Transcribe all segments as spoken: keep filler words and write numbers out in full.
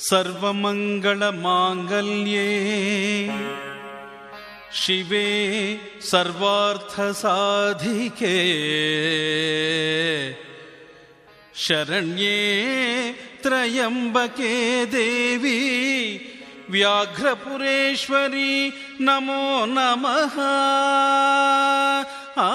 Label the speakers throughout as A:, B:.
A: ಸರ್ವಮಂಗಳಮಾಂಗಲ್ಯೇ ಶಿವೆ ಸರ್ವಾರ್ಥಸಾಧಿಕೆ ಶರಣ್ಯೇ ತ್ರಯಂಬಕೆ ದೇವಿ ವ್ಯಾಘ್ರಪುರೇಶ್ವರಿ ನಮೋ ನಮಃ. ಆ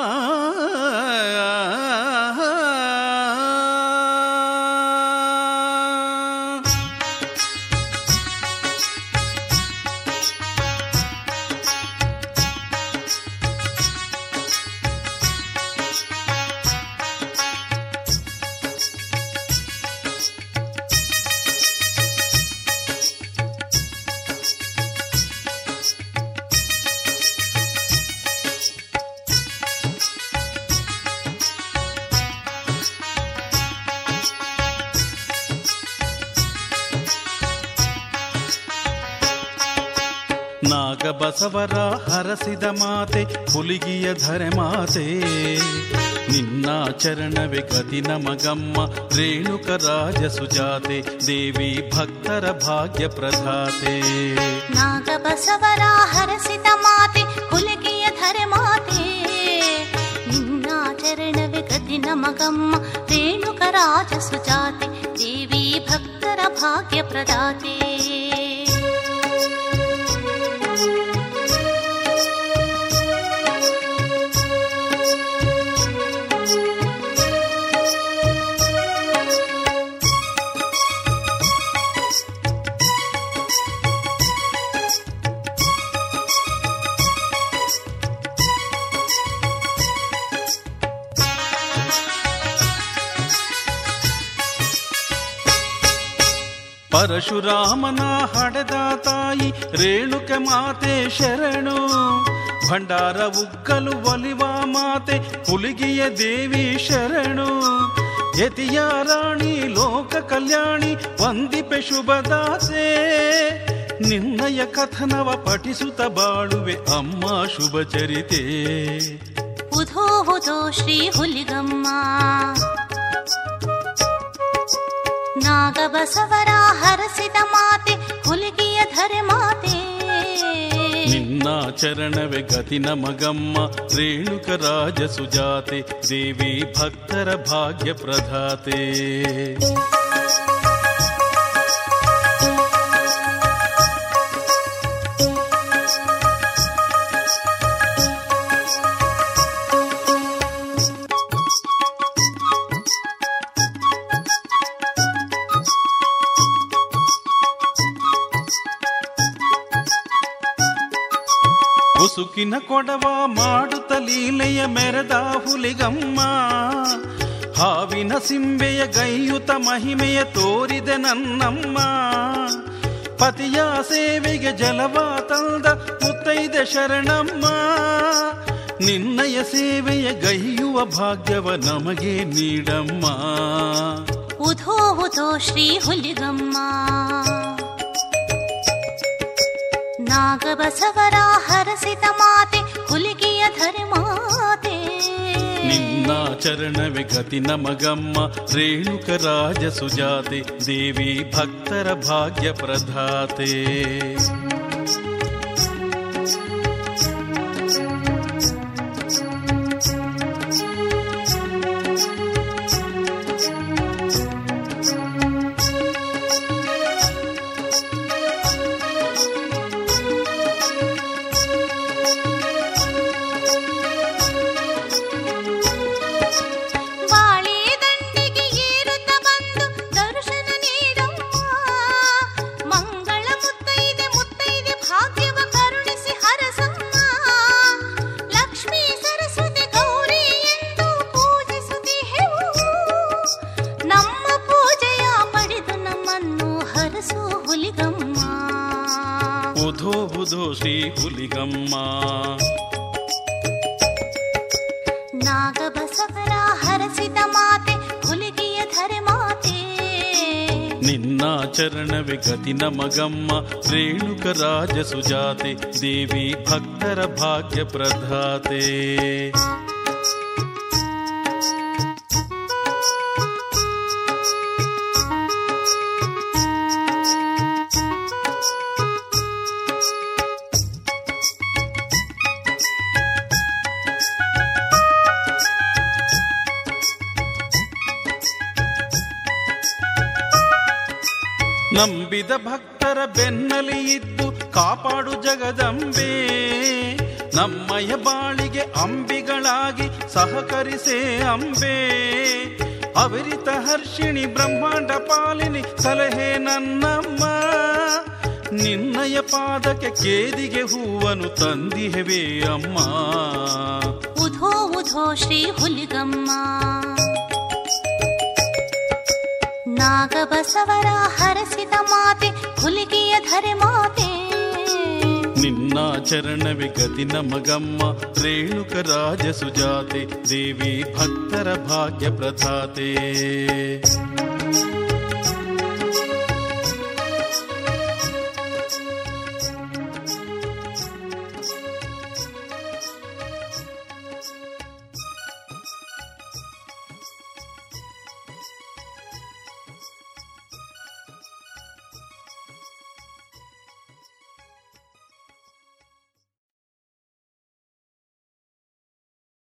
A: ನಾಗಬಸವರ ಹರಸಿದ ಮಾತೆ ಹುಲಿಗಿಯ ಧರೆ ಮಾತೆ, ನಿನ್ನ ಚರಣವೇ ಗತಿ ನಮಗಮ್ಮ ರೇಣುಕ ರಾಜ ಸುಜಾತೆ, ದೇವಿ ಭಕ್ತರ ಭಾಗ್ಯ ಪ್ರದಾತೆ.
B: ನಾಗಬಸವರ ಹರಸಿದ ಮಾತೆ ಹುಲಿಗಿಯ ಧರೆ ಮಾತೆ, ನಿನ್ನ ಚರಣವೇ ಗತಿ ನಮಗಮ್ಮ ರೇಣುಕ ರಾಜ ಸುಜಾತೆ, ದೇವಿ ಭಕ್ತರ ಭಾಗ್ಯ ಪ್ರದಾತೆ.
A: ಪರಶುರಾಮನ ಹಡೆದ ತಾಯಿ ರೇಣುಕೆ ಮಾತೆ ಶರಣು, ಭಂಡಾರ ಉಗ್ಗಲು ಒಲಿವ ಮಾತೆ ಹುಲಿಗಿಯ ದೇವಿ ಶರಣು, ಯತಿಯ ರಾಣಿ ಲೋಕ ಕಲ್ಯಾಣಿ ವಂದಿಪೆ ಶುಭದಾಸೆ, ನಿನ್ನಯ ಕಥನವ ಪಠಿಸುತ್ತ ಬಾಳುವೆ ಅಮ್ಮ ಶುಭ ಚರಿತೆ.
B: ಉಧೋ ಉಧೋ ಶ್ರೀ ಹುಲಿಗಮ್ಮ, ನಾಗಬಸವರ ಹರಸಿದ ಮಾತೆ ಹುಲಿಗಿಯ ಧರೆ ಮಾತೆ,
A: ನಿನ್ನ ಚರಣವೇ ಗತಿ ನಮಗಮ್ಮ ರೇಣುಕ ರಾಜ ಸುಜಾತೆ, ದೇವಿ ಭಕ್ತರ ಭಾಗ್ಯ ಪ್ರದಾತೆ. ಸುಕಿನ ಕೊಡವ ಮಾಡುತ್ತ ಲೀಲೆಯ ಮೆರೆದ ಹುಲಿಗಮ್ಮ, ಹಾವಿನ ಸಿಂಬೆಯ ಗೈಯುತ ಮಹಿಮೆಯ ತೋರಿದೆ ನನ್ನಮ್ಮ, ಪತಿಯ ಸೇವೆಗೆ ಜಲವ ತಂದ ಮುತ್ತೈದೆ ಶರಣಮ್ಮ, ನಿನ್ನಯ ಸೇವೆಯ ಗೈಯುವ ಭಾಗ್ಯವ ನಮಗೆ ನೀಡಮ್ಮ.
B: ಉಧೋ ಉಧೋ ಶ್ರೀ ಹುಲಿಗಮ್ಮ, ನಾಗಬಸವರ ಹರಸಿದ ಮಾತೆ ಹುಲಿಗಿಯ ಧರೆ ಮಾತೆ,
A: ನಿನ್ನ ಚರಣವೇ ಗತಿ ನಮಗಮ್ಮ ರೇಣುಕ ರಾಜ ಸುಜಾತೆ, ದೇವಿ ಭಕ್ತರ ಭಾಗ್ಯ ಪ್ರದಾತೆ. ಶ್ರೀ ಹುಲಿಗಮ್ಮ,
B: ನಾಗಬಸವರ ಹರಸಿದ ಮಾತೆ ಹುಲಿಗಿಯ ಧರೆ ಮಾತೆ,
A: ನಿನ್ನ ಚರಣವೇ ಗತಿ ನಮಗಮ್ಮ ರೇಣುಕ ರಾಜ ಸುಜಾತೆ, ದೇವಿ ಭಕ್ತರ ಭಾಗ್ಯ ಪ್ರದಾತೆ. ನಂಬಿದ ಭಕ್ತರ ಬೆನ್ನಲಿ ಇದ್ದು ಕಾಪಾಡು ಜಗದಂಬೆ, ನಮ್ಮಯ ಬಾಳಿಗೆ ಅಂಬಿಗಳಾಗಿ ಸಹಕರಿಸೇ ಅಂಬೆ. ಅವಿರಿತ ಹರ್ಷಿಣಿ ಬ್ರಹ್ಮಾಂಡ ಪಾಲಿನಿ ಸಲಹೆ ನನ್ನಮ್ಮ, ನಿನ್ನಯ ಪಾದಕ್ಕೆ ಕೇದಿಗೆ ಹೂವನು ತಂದಿಹೆವೇ ಅಮ್ಮ.
B: ಉಧೋ ಉಧೋ ಶ್ರೀ ಹುಲಿಗಮ್ಮ, ನಾಗಬಸವರ ಹರಸಿದ ಮಾತೆ ಹುಲಿಗೆಯ ಧರೆ ಮಾತೆ.
A: ನಿನ್ನ ಚರಣವೇ ಗತಿ ನಮಗಮ್ಮ, ರೇಣುಕ ರಾಜ ಸುಜಾತೆ, ದೇವಿ ಭಕ್ತರ ಭಾಗ್ಯ ಪ್ರದಾತೆ.